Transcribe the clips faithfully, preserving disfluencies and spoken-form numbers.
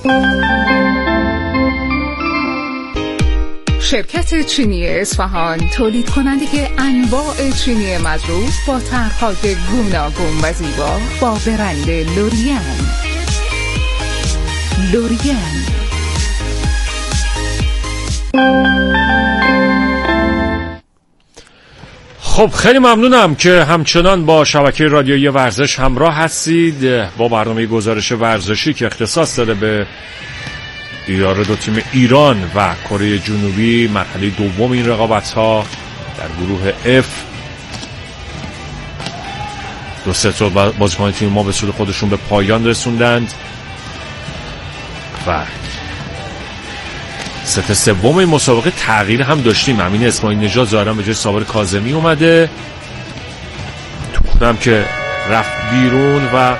شرکت چینی اصفهان تولید کننده انواع چینی مظروف با طرح‌های گوناگون و زیبا با برند لوریان. لوریان خب خیلی ممنونم که همچنان با شبکه رادیویی ورزش همراه هستید با برنامه گزارش ورزشی که اختصاص داره به دیدار دو تیم ایران و کره جنوبی مرحله دوم این رقابت‌ها در گروه F. دو سه تا بازیکن تیم ما به سود خودشون به پایان رسوندند و ست سوم این مسابقه تغییر هم داشتیم. امین اسماعیل نژاد ظاهرا به جای صابر کاظمی اومده، توخنم که رفت بیرون و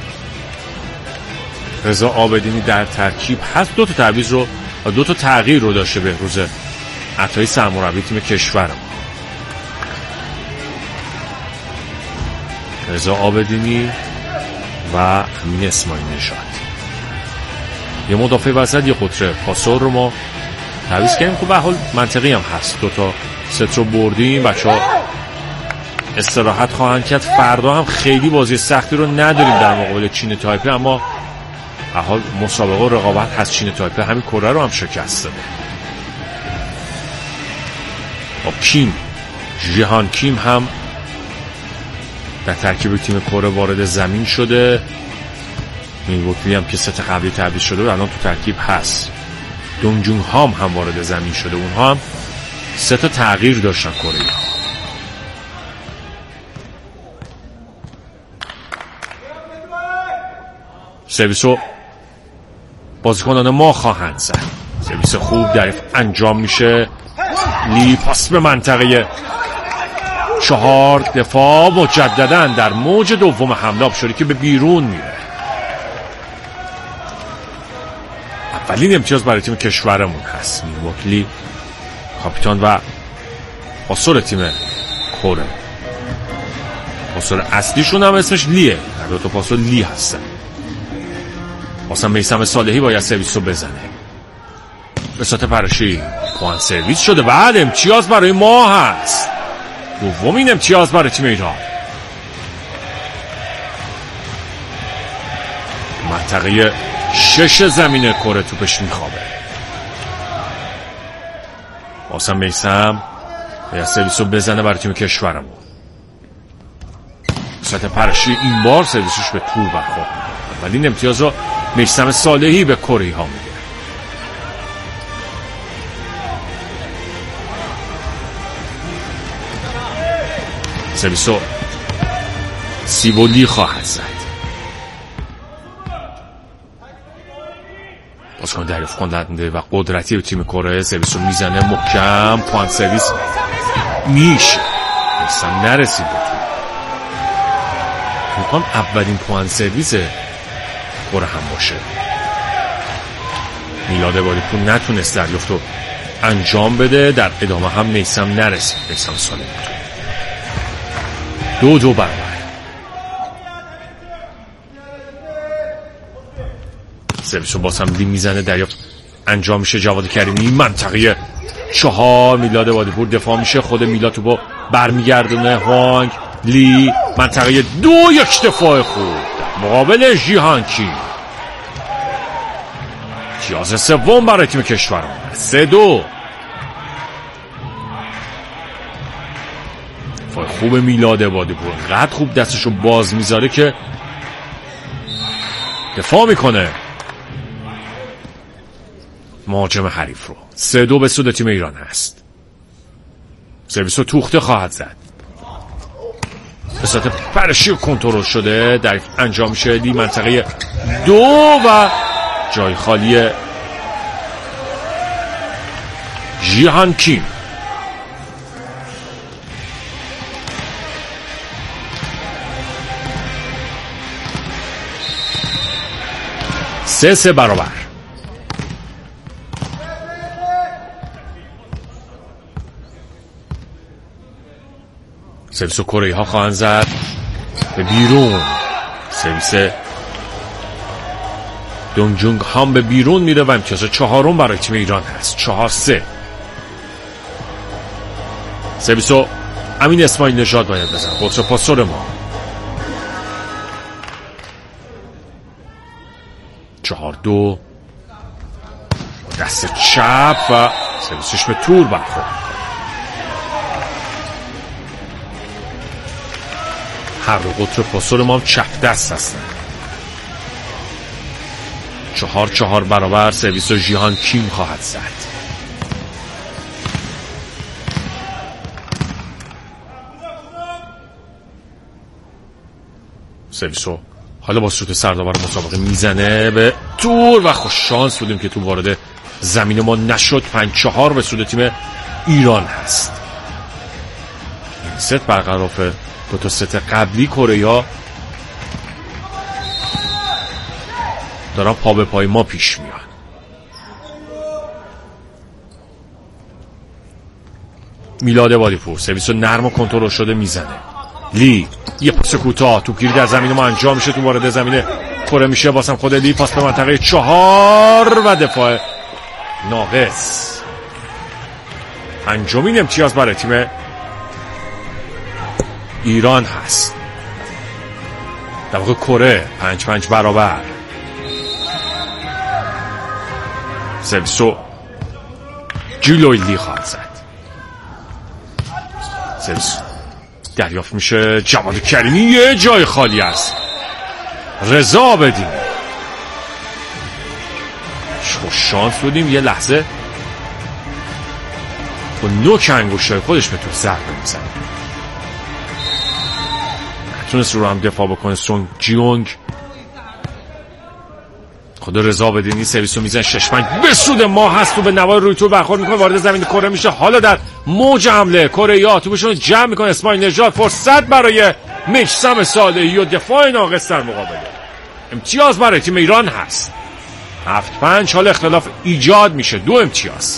رضا عابدینی در ترکیب هست. دو تا تعویض رو و دو تا تغییر رو داشته بهروز عطایی سرمربی تیم کشورم. رضا عابدینی و امین اسماعیل نژاد. یه مدافع وسط یه قطره پاسور رو ما تعویض کردیم. خب به حال منطقی هم هست، دو تا ست رو بردیم، بچه‌ها استراحت خواهند کرد. فردا هم خیلی بازی سختی رو نداریم در مقابل چین تایپه، اما به حال مسابقه و رقابت هست. چین تایپه همین کره رو هم شکست داده. با کیم جیهان کیم هم در ترکیب تیم کره وارد زمین شده. میلواکی هم که ست قبلی تعویض شده و الان تو ترکیب هست. دونگ جون هام هم وارد زمین شده، اونها هم سه تا تغییر داشتن کره. سرویسو بازیکنان ما خواهند زد. سرویس خوب در انجام میشه. لی پاس به منطقه چهار، دفاع مجددا در موج دوم حمله شده که به بیرون میره. اولین امتیاز برای تیم کشورمون هست. میلواکی کاپیتان و پاسور تیم کره. پاسور اصلیشون هم اسمش لیه. در دو تا پاسور لی هستن. واسه میثم صالحی باید سرویس رو بزنه. بساط پرشی پوان سرویس شده. بعد امتیاز برای ما هست. دومین امتیاز برای تیم ایران. منطقه شش زمین کره توپش میخوابه. واسه میثم باید سرویس رو بزنه برای تیم کشورمون. بساط پرشی این بار سرویسش به تور برخورد. ولی این امتیاز رو میثم صالحی به کره ها میده. سرویسو سیبولی خواهد زد. بازیکن دریافت کننده و قدرتی به تیم کره. سرویسو میزنه محکم. پوان سرویس میشه اصلا نرسید به تو. میخوام اولین پوان سرویس کره هم باشه. میلاد عبادی‌پور نتونست دریافت رو انجام بده. در ادامه هم میثم نرسید. میثم سالم دو دو برابر. سرویس رو باز هم لی میزنه. دریافت انجام میشه. جواد کریمی منطقه چهار. میلاد عبادی‌پور دفاع میشه. خود میلاد تو با برمیگردونه. هوانگ لی منطقه دو. یک دفاع خوب مقابل جیهان کیم. امتیاز سوم برای تیم کشورمون. سه دو. دفاع خوب میلاد عبادی‌پور. قد خوب دستشو باز میذاره که دفاع میکنه مهاجم حریف رو. سه دو به سود تیم ایران هست. سرویس رو توخته خواهد زد. به صورت پرشی و کنترل شده. در انجام میشه. دی منطقه دو و جای خالی جیهان کیم. سه سه برابر. سرویس و کره ها خواهند زد به بیرون. سرویس دونجونگ هم به بیرون میره و امتیاز چهارم برای تیم ایران هست. چهار سه. سرویسو امین اسماعیل نژاد باید بزن. قطر پاسور ما چهار دو. دست چپ و سرویسش به تور برخورد. هر دو قطر پاسور ما هم چپ دست هستن. چهار چهار برابر. سرویس و جیهان کیم خواهد زد. سرویسو حالا با سوت سردآور مسابقه میزنه به تور و خوش شانس بودیم که تو وارد زمین ما نشد. پنج چهار به سود تیم ایران هست. این ست برقرار دو تا ست قبلی کره دارن پا به پای ما پیش میان. میلاد وادیپور سرویسو نرم و کنترل شده میزنه. لی یه پاس کوتاه توپگیری در زمین ما انجام میشه. تو وارد زمین کره میشه. بازم خود لی پاس به منطقه چهار و دفاع ناقص. پنجمین امتیاز برای تیم ایران هست. در واقع کره پنج پنج برابر. سرویسو جلوی لی خواهد زد. سرویس دریافت میشه. جواد کریمی یه جای خالی است. رضا بدیم. خوش شانس بودیم یه لحظه با نوک انگوشتای خودش به توپ ضربه میزنه. نتونست رو هم دفاع بکنه. سونگ جیونگ. خود رضا بدینی سرویسو میزنه. شش پنج به سود ما هست. تو به نوای روی تو برخورد میکنه. وارد زمین کره میشه. حالا در موج حمله کره یا توپشون جمع میکنه. اسماعیل نژاد فرصت برای میثم صالحی و دفاع ناقص در مقابله. امتیاز برای تیم ایران هست. هفت پنج. حالا اختلاف ایجاد میشه. دو امتیاز.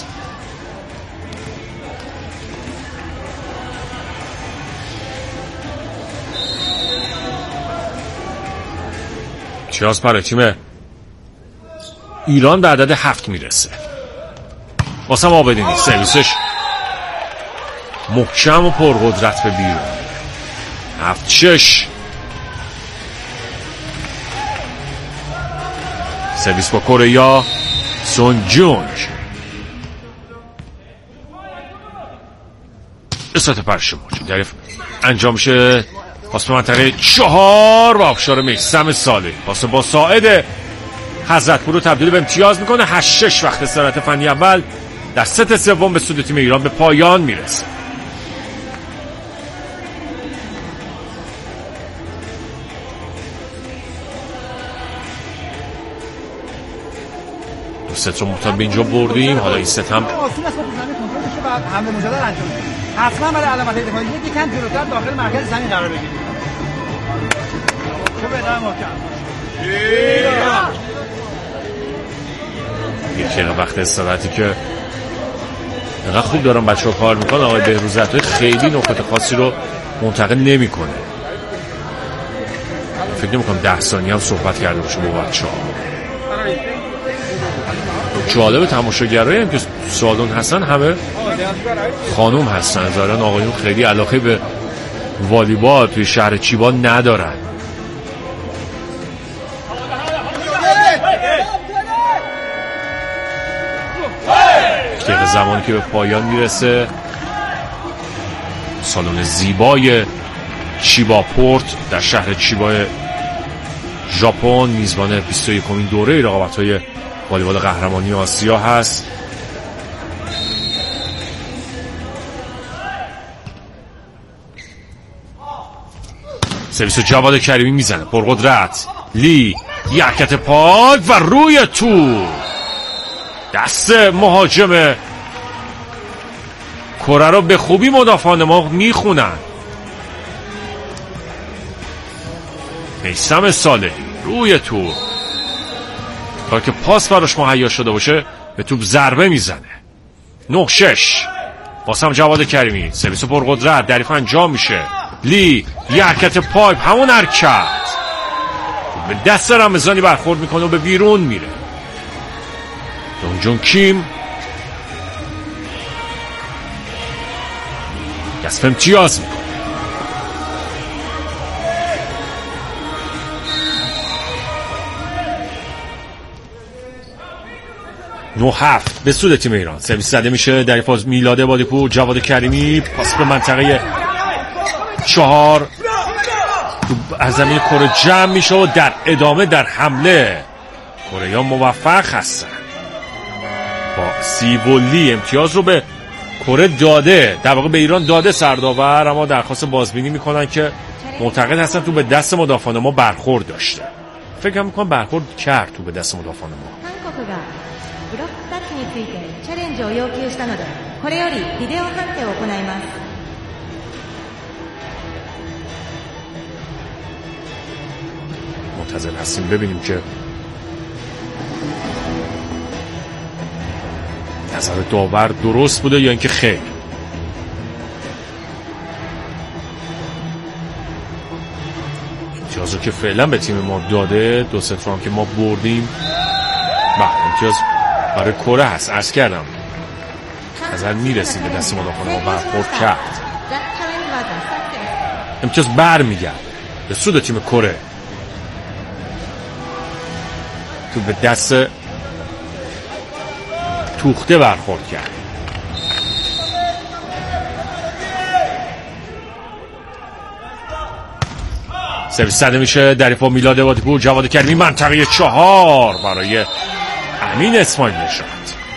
امتیاز برای تیم ایران به عدد هفت میرسه. واسم آبدینی سرویسش محکم و پرقدرت به بیرون. هفت شش. سرویس با کره سون جونگ. استات پرش موجود دریف انجام میشه. پاس به منطقه چهار و آفشار میثم صالحی. پاس با ساعد حضرتپور رو تبدیل به امتیاز میکنه. هشت شش. وقت استراحت فنی اول در ست سوم به سود تیم ایران به پایان میرسه. دو ست رو محتاط به اینجا بردیم. حالا این ست هم حمله مجدد انجام بدیم. حتما برای علامت دفاعی یکم جلوتر داخل مرکز زمین قرار بگیرید. خوبه در محکم. یکی وقت استراحتی که انقدر خوب دارن بچه ها کار میکنن. آقای بهروز عطایی خیلی نکات خاصی رو منتقل نمی کنه. فکر نمی کنم ده ثانیه هم صحبت کرده باشه با بچه ها. جالب تماشاگرایی هم که سالن هستن همه خانوم هستن. ظاهرا آقایون خیلی علاقه به والیبال توی شهر چیبا ندارن. دقیقه زمانی که به پایان میرسه سالن زیبای چیبا پورت در شهر چیبا ژاپن میزبان بیست و یکمین دوره رقابت‌های والیبال قهرمانی آسیا هست. سرویس جواد کریمی میزنه پرقدرت. لی یه حرکت پاک و روی تو دست مهاجم کره رو به خوبی مدافعان ما میخونن. میثم صالحی روی تو تا که پاس براش مهیا شده باشه به توپ ضربه میزنه. نه شش. باسم جواد کریمی سرویس پرقدرت دریف انجام میشه. لی یه حرکت پایپ همون حرکت به دست رمضانی برخورد میکنه و به بیرون میره. دونگ جون کیم کسب امتیاز میکنه. نه هفت به سود تیم ایران. سرویس زده میشه در فاز میلاد عبادی‌پور. جواد کریمی پاس به منطقه چهار از زمین کره جمع میشه و در ادامه در حمله کره ها موفق هستن. با سیبولی امتیاز رو به کره داده، در واقع به ایران داده سرداور، اما درخواست بازبینی میکنن که معتقد هستن تو به دست مدافعان ما برخورد داشته. فکر میکنم برخورد کرد تو به دست مدافعان ما. ブロックタッチについてチャレンジを要求したので、これよりビデオ判定を行います。 منتظر هستیم ببینیم که نظر داور درست بوده یا اینکه خیر. امتیازو که فعلا به تیم ما داده، دو ست رو هم که ما بردیم. بله امتیاز برای کره هست. عرض کردم نظر میرسید به دست مدافعان ما برخورد کرد. امتیاز بر میگرد به سود تیم کره. تو به دست توخته برخورد کرد. سرویس زده میشه در دفاع میلاد عبادی‌پور. جواد کریمی منطقه چهار برای امین اسماعیل نژاد.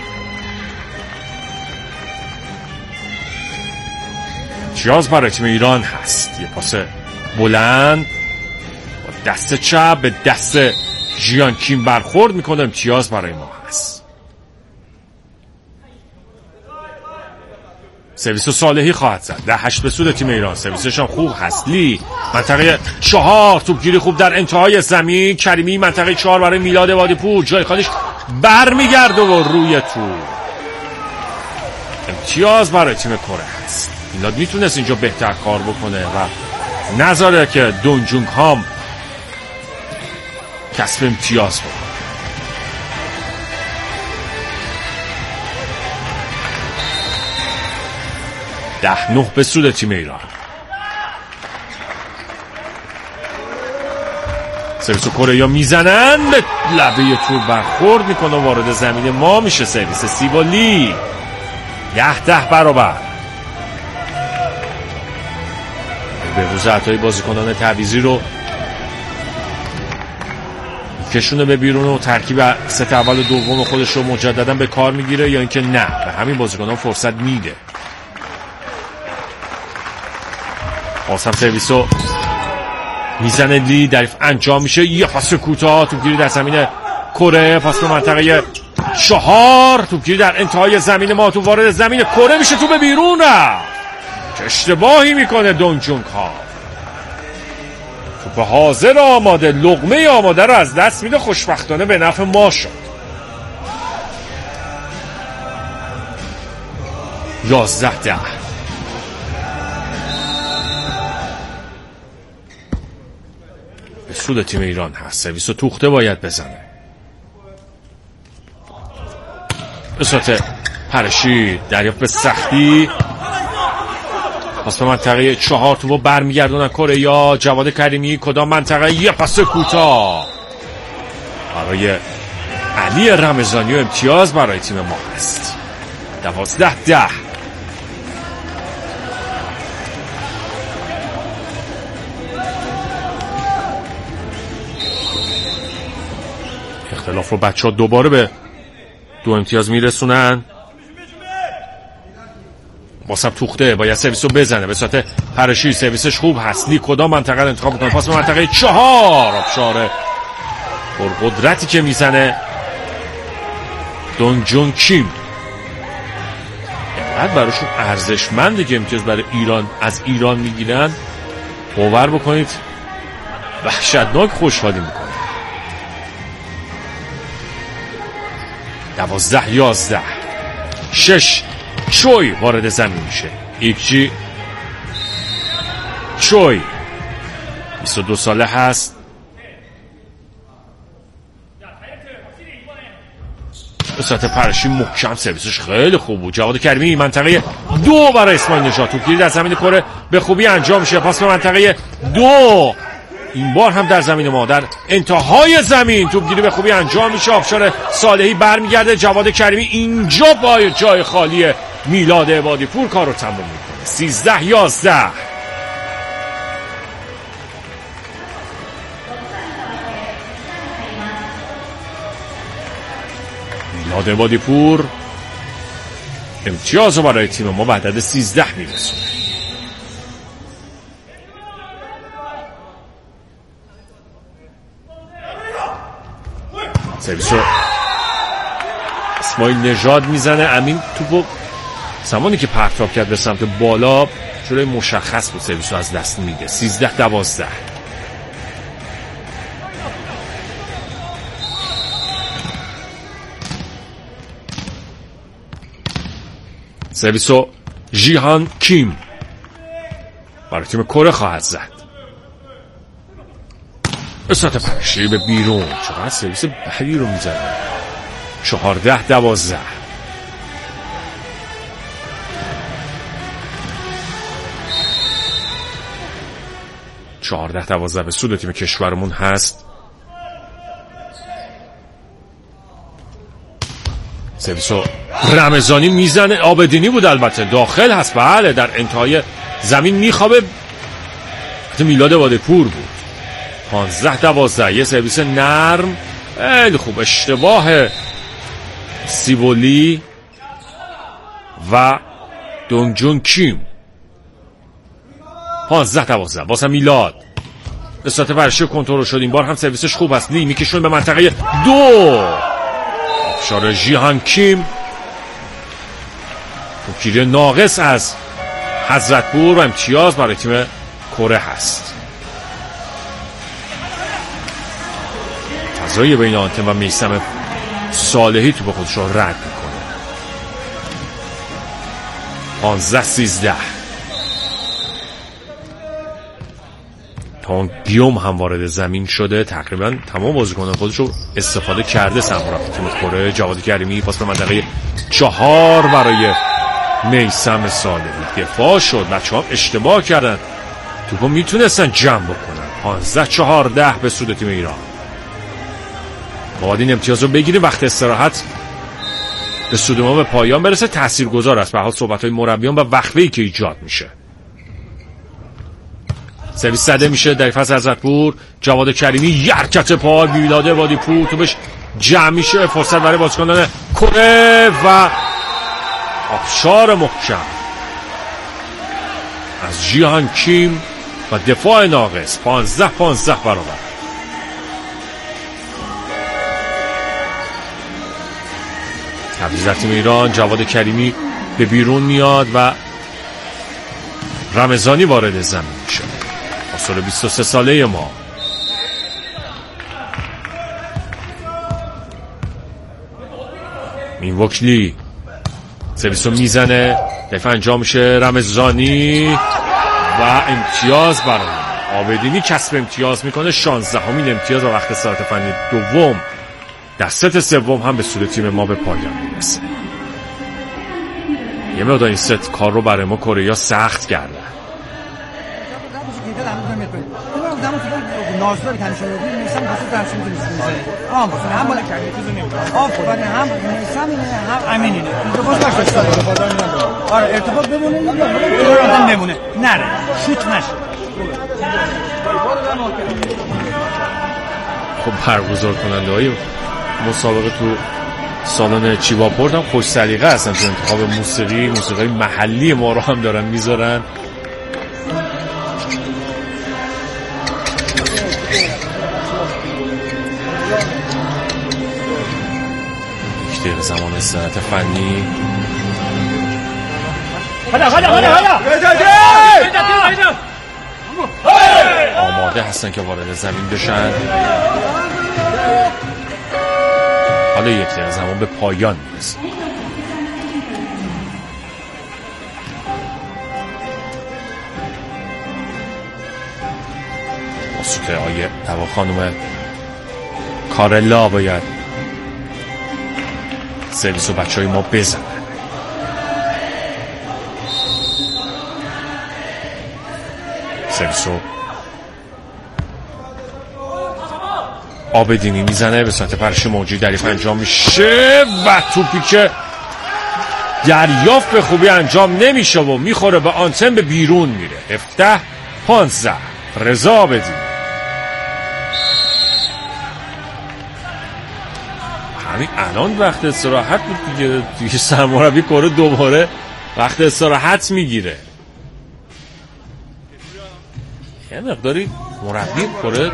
امتیاز برای تیم ایران هست. یه پاس بلند با دست چپ به دست ژیان کیم برخورد میکنه. امتیاز برای ما هست. سرویس صالحی خواهد زد. ده هشت به سود تیم ایران. سرویسش هم خوب هست. لی منطقه چهار توپگیری خوب در انتهای زمین. کریمی منطقه چهار برای میلاد عبادی‌پور. جای خودش بر میگرده و روی تو. امتیاز برای تیم کره هست. میلاد میتونست اینجا بهتر کار بکنه و نذاره که دونگ جون کام کسب امتیاز بکنه. ده نه به سود تیم ایران. سرویس کره یا میزنن به لبه تور برخورد میکنه و وارد زمین ما میشه. سرویس سیبالی. ده ده برابر. به روز عطای بازیکنان تعویضی رو کشونه به بیرون و ترکیب ست اول و دوم خودش رو مجددا به کار میگیره یا اینکه نه به همین بازیکنان فرصت میده. آسم سرویسو میزنه. لی دریف انجام میشه. یه پاس کوتاه توپگیری در زمین کره. پاس به منطقه چهار. توپگیری در انتهای زمین ما. تو وارد زمین کره میشه. تو به بیرون رفت. اشتباهی میکنه دونگ جون کام. توپ حاضر آماده، لقمه آماده رو از دست میده. خوشبختانه به نفع ما شد. یازده ده. به سود تیم ایران هست. سرویس و توخته باید بزنه. به صورت پرشید دریافت به سختی. پاس به منطقه چهار تو برمیگردونن کره یا جواد کریمی. کدام منطقه؟ یه پاس کوتاه برای علی رمضانی و امتیاز برای تیم ما هست. دوازده ده. اختلاف رو بچه ها دوباره به دو امتیاز میرسونن. واسه توخته باید سرویس رو بزنه به صورت پرشی. سرویسش خوب هست. لی کدام منطقه رو انتخاب میکنه؟ پاس به منطقه چهار. آبشار پر قدرتی که میزنه دونگ جون کیم. اینقدر براشون ارزشمنده که امتیاز برای ایران از ایران میگیرن. باور بکنید وحشتناک خوشحالی میکنه. دوازده یازده. شش چوی وارد زمین میشه. ایکچی چوی بیست و دو ساله هست. به صورت پرشی محکم، سرویسش خیلی خوب بود. جواد کریمی منطقه دو برای اسماعیل نژاد، توپگیری در زمین کره به خوبی انجام میشه. پاس به منطقه دو، این بار هم در زمین ما، در انتهای زمین توپگیری به خوبی انجام میشه. آبشار صالحی برمیگرده. جواد کریمی اینجا با جای خالی میلاد عبادی پور کار رو تمام میکنه. سیزده یازده. میلاد عبادی پور امتیاز رو برای تیم ما به عدد سیزده میرسونه. سرویس رو اسماعیل نژاد میزنه. امین توپو زمانی که پرتاب کرد به سمت بالا جلوی مشخص بود، سرویس رو از دست میده. سیزده دوازده. سرویس رو جیهان کیم برای تیم کره خواهد زد. اصلاحات پرشی به بیرون. چقدر سرویس بدی رو میزنه. چهارده دوازده. چهارده دوازده به سود تیم کشورمون هست. سرویسو رمضانی میزنه. آبدینی بود البته، داخل هست. بله در انتهای زمین میخوابه. میلاد عبادی پور بود. پانزده دوازده. یه سرویس نرم خیلی خوب. اشتباه سیبولی و دونجون کیم. پانزده دوازده. واسه میلاد استات پرشی کنترل شد. این بار هم سرویسش خوب است. لی میکشون به منطقه دو. آبشار جیهان کیم. توپگیری ناقص از حضرتپور و امتیاز برای تیم کره هست. فضای بین آنتن و میثم صالحی تو به خودش رو رد میکنه. پانزده سیزده. تون گیوم هم وارد زمین شده. تقریبا تمام بازیکنان خودش رو استفاده کرده سمورفت تیم کره. جواد کریمی پاس به منطقه چهار برای میثم صالحی. دفاع شد. بچه ها اشتباه کردن، توپو میتونستن جمع بکنن. پانزده چهارده به سود تیم ایران. باید این امتیاز رو بگیریم. وقت استراحت به سود ما به پایان برسه. تاثیرگذار است به حال صحبت های مربیان و وقفه‌ای که ایجاد میشه. سرویس زده میشه در فاز حضرتپور. جواد کریمی یه حرکت پای میلاد عبادی پور تو بهش جمع میشه. فرصت برای بازیکنان کره و آبشار محکم از جیهان کیم و دفاع ناقص. پانزده پانزده برابر. تبریز در تیم ایران. جواد کریمی به بیرون میاد و رمضانی وارد زمین میشه. سال بیست و سه ساله ما. این وکلی سرویس رو میزنه. دفع انجام میشه. رمضانی و امتیاز برای آبدینی کسب امتیاز میکنه. شانزده همین امتیاز و وقت استراحت فنی دوم در ست سوم هم به سود تیم ما به پایان میرسه. یه مقدار این ست کار رو برای ما کره سخت کرده. نازداری کنه شده بود میسم بسید درشون که نیست میزنه آم بسید هم بالا کرده چیزو نمیده آف بانه هم میسم اینه هم امین اینه اینجا باز باش بسید آره ارتباط بمونه ارتباط بمونه نره شوت نشه. خب برگزار کننده های مسابقه تو سالن چیواپورت هم خوش سلیقه هستن تو انتخاب موسیقی. موسیقی محلی ما رو هم دارن میذارن. یک زمان استراحت فنی. آماده هستن که وارد زمین بشن. حالا یک دقیقه زمان به پایان میرسه. واسطه آیه دوا خانم کارلا باید سرویس و بچه های ما بزنن. سرویس و آبدینی میزنه به سمت پرش موجی، دریف انجام میشه و توپی که دریافت به خوبی انجام نمیشه و میخوره به آنتن، به بیرون میره. هفده پانزده رضا آبدینی. همین الان وقت استراحت بود دیگه، دیگه سرمربی کره دوباره وقت استراحت میگیره. یه مقداری مربی کره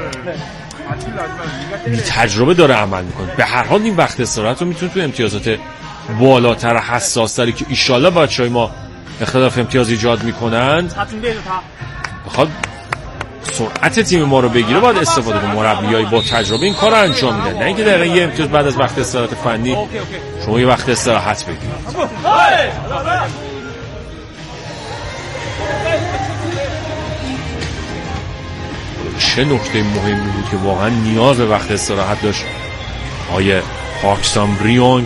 بی تجربه داره عمل میکنه. به هر حال این وقت استراحت رو میتونه تو امتیازات بالاتر حساستری که ایشالله بچهای ما اختلاف امتیاز ایجاد میکنند بخواد سرعت تیم ما رو بگیره، باید استفاده کنه. مربیای با تجربه این کار رو انجام میدن، نه اینکه دقیقاً یه امتیاز بعد از وقت استراحت فنی شما یه وقت استراحت بگیرید. چه نکته مهمی بود که واقعا نیاز به وقت استراحت داشت آیه پاکستان ریونگ.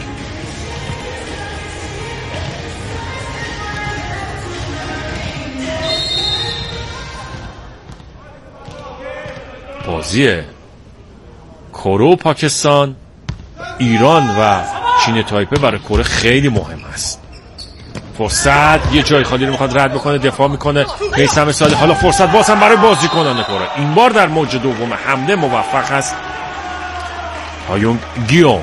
بازی کره و پاکستان، ایران و چین تایپه برای کره خیلی مهم است. فرصت، یه جای خالی رو میخواد رد بکنه، دفاع میکنه میثم صالح. حالا فرصت باز هم برای بازیکنان کره، این بار در موج دوم حمله موفق است هایونگ گیوم.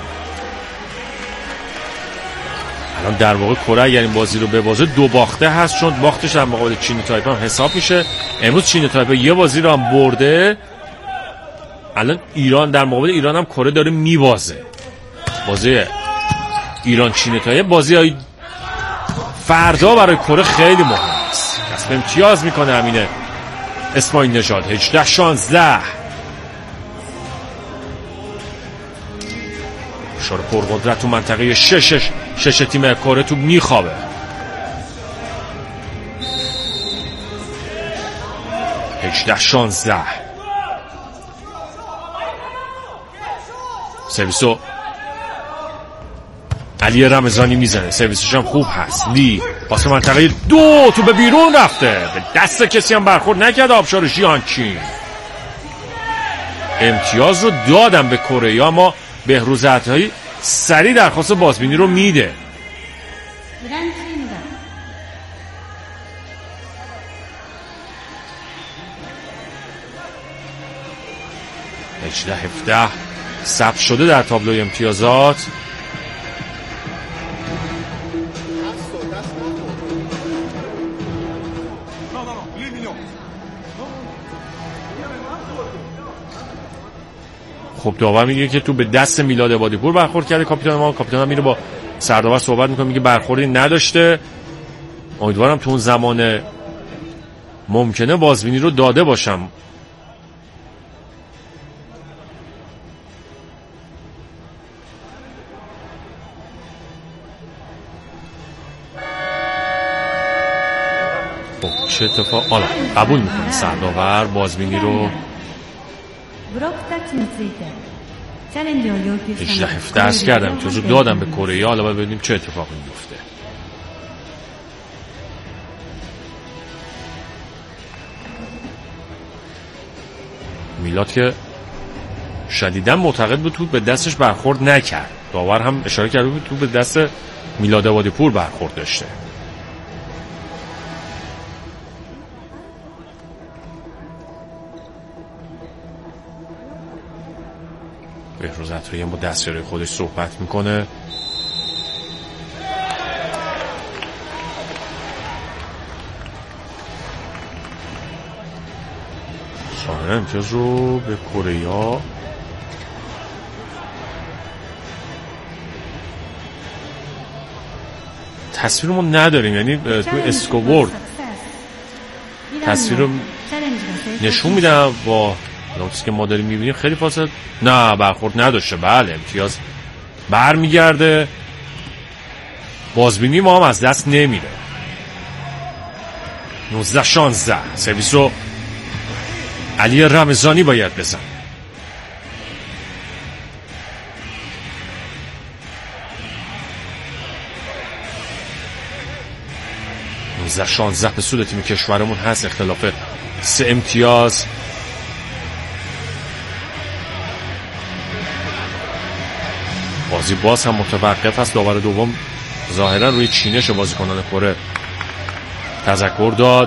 الان در واقع کره اگر این بازی رو ببازه دو باخته هست، چون باختش در مقابل چین تایپه هم حساب میشه. امروز چین تایپه یه بازی رو هم برده، الان ایران در مقابل ایران هم کره داره میبازه. بازی ایران چین تایپه بازی های فردا برای کره خیلی مهم است. کسب امتیاز میکنه امینه اسماعیل نژاد. هجده شانزده شور پرقدرت تو منطقه ششش شش تیم کره تو میخوابه. هجده شانزده سرویسو علی رمضانی میزنه، سرویسش هم خوب هست. لی پاس منطقه دو تو به بیرون رفته، به دست کسی هم برخورد نکرد آبشار ژیانچین. امتیاز رو دادم به کره، اما بهروز عطایی سریع درخواست بازبینی رو میده. هجده هفده ثبت شده در تابلوی امتیازات. خب داور میگه که تو به دست میلاد عبادی پور برخورد کرده کاپیتان ما. کاپیتان هم میره با سرداور صحبت میکنه، میگه برخوردی نداشته. امیدوارم تو اون زمان ممکنه بازبینی رو داده باشم. خب چه اتفاق؟ آلا قبول میکنه سرداور بازبینی رو. هجده هفته از کردم تو رو دادم به کره. حالا باید ببینیم چه اتفاقی میفته. میلاد که شدیداً معتقد بود تو به دستش برخورد نکرد. داور هم اشاره کرده بود تو به دست میلاد عبادی پور برخورد داشته. بهروز عطایی با دستیاری خودش صحبت میکنه. سانه امتیاز رو به کره ها تصویر ما نداریم، یعنی تو اسکوبورد تصویر رو نشون میدم با نوتیسی که ما داریم میبینیم. خیلی فاصله نه برخورد نداشته. بله امتیاز بر میگرده. بازبینی ما هم از دست نمیره. نوزده شانزده سرویس رو علی رمضانی باید بزن. نوزده شانزده به سود تیم کشورمون هست، اختلاف سه امتیاز. بازی باز هم متوقف است. داور دوم ظاهرا روی چینش بازیکنان کره تذکر داد.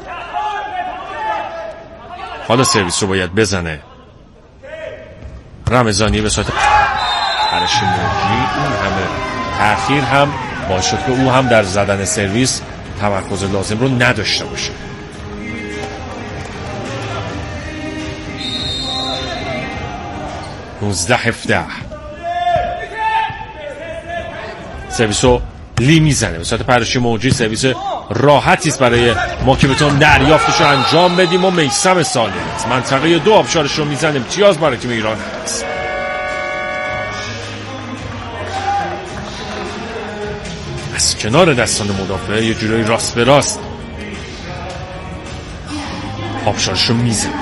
حالا سرویس رو باید بزنه رمضانی به صورت پرشی موجی. اون همه تأخیر هم باعث شد که او هم در زدن سرویس تمرکز لازم رو نداشته باشه. نوزده هفده سرویس رو لی میزنه به صورت پرشی موجی. سرویس راحتی است برای ما که بتونم دریافتش رو انجام بدیم و میثم سالم از منطقه دو آبشارش رو میزنه. امتیاز برای تیم ایران هست. از کنار دستان مدافع یه جورایی راست به راست آبشارش رو میزنه.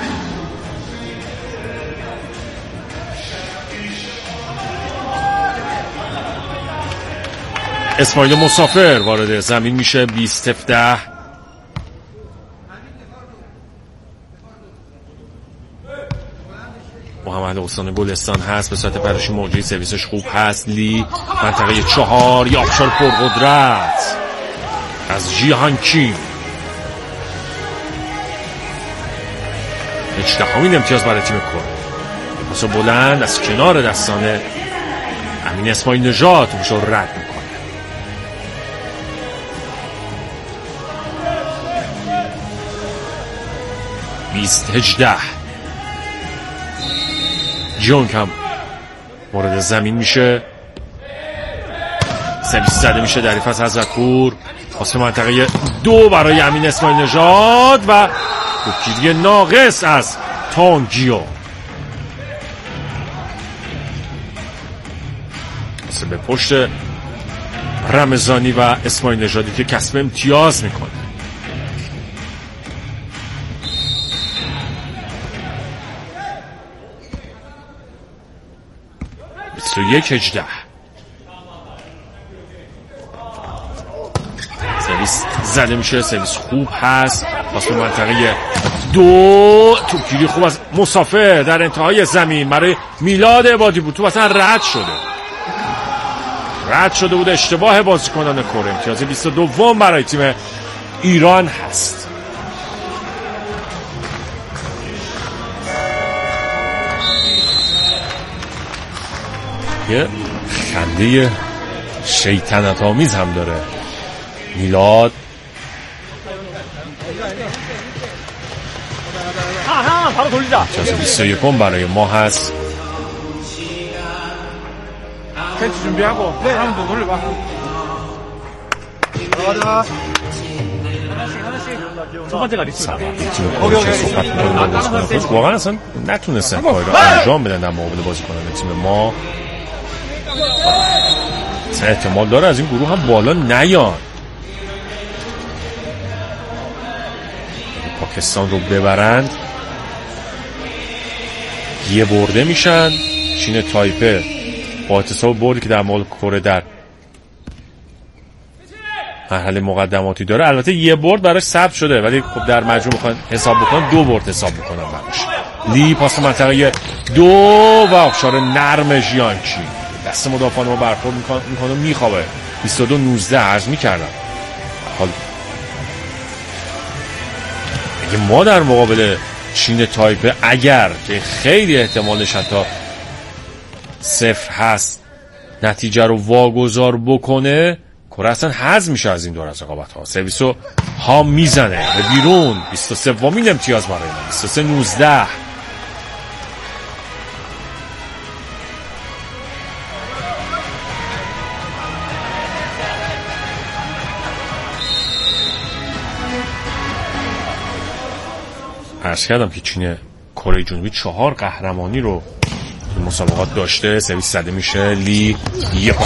اسماعیل مسافر وارد زمین میشه. بیست هفده محمد حسین گلستان هست به صورت پرشی موجی. سرویسش خوب هست. لی منطقه چهار یا آبشار پرقدرت از جیهان کیم. هجدهمین امتیاز برای تیم کره. پاس بلند از کنار دستان امین اسماعیل نژاد توپش رو رد میکنه. بیست هجده جونگ هم مورد زمین میشه. سرویس زده میشه در حریف حضرتپور. پاس منطقه دو برای امین اسماعیل نژاد و توپگیری ناقص از تانگیو. پاس به پشت رمضانی و اسماعیل نژادی که کسب امتیاز میکنه. بیست و یک هجده سرویس زده میشه. سرویس خوب هست. پاس به منطقه دو. توپگیری خوب از مسافر در انتهای زمین برای میلاد عبادی بود. توپ اصلا رد شده رد شده بود. اشتباه بازیکنان کره. امتیاز بیست و دو برای تیم ایران هست. یه خنده شیطنت آمیز هم داره میلاد. امتیاز بیست و یک برای ما هست. واقعا اصلا نتونستن کاری رو انجام بدن در مقابل بازیکنان تیم ما. احتمال داره از این گروه هم بالا نیان. پاکستان رو ببرند یه برده میشن. چین تایپه با احتساب بردی که در مقابل کره در مرحله مقدماتی داره. البته یه برد براش ثبت شده ولی خب در مجموع میخوان حساب بکنن دو برد حساب بکنن براش. لی پاس منطقه دو و آبشار نرم ژیانچی. دست مدافعان ما برخورد میکنه میخوابه. بیست و دو نوزده عرض میکردم. حال اگه ما در مقابل چین تایپه اگر که خیلی احتمالش حتی صفر هست نتیجه رو واگذار بکنه کره اصلا حذف میشه از این دور از رقابت ها. سرویس رو ها میزنه به بیرون. بیست و سه وامین امتیاز برای ما. بیست و سه نوزده عرض کردم که چین کره جنوبی چهار قهرمانی رو مسابقات داشته. سرویس زده میشه. لی یه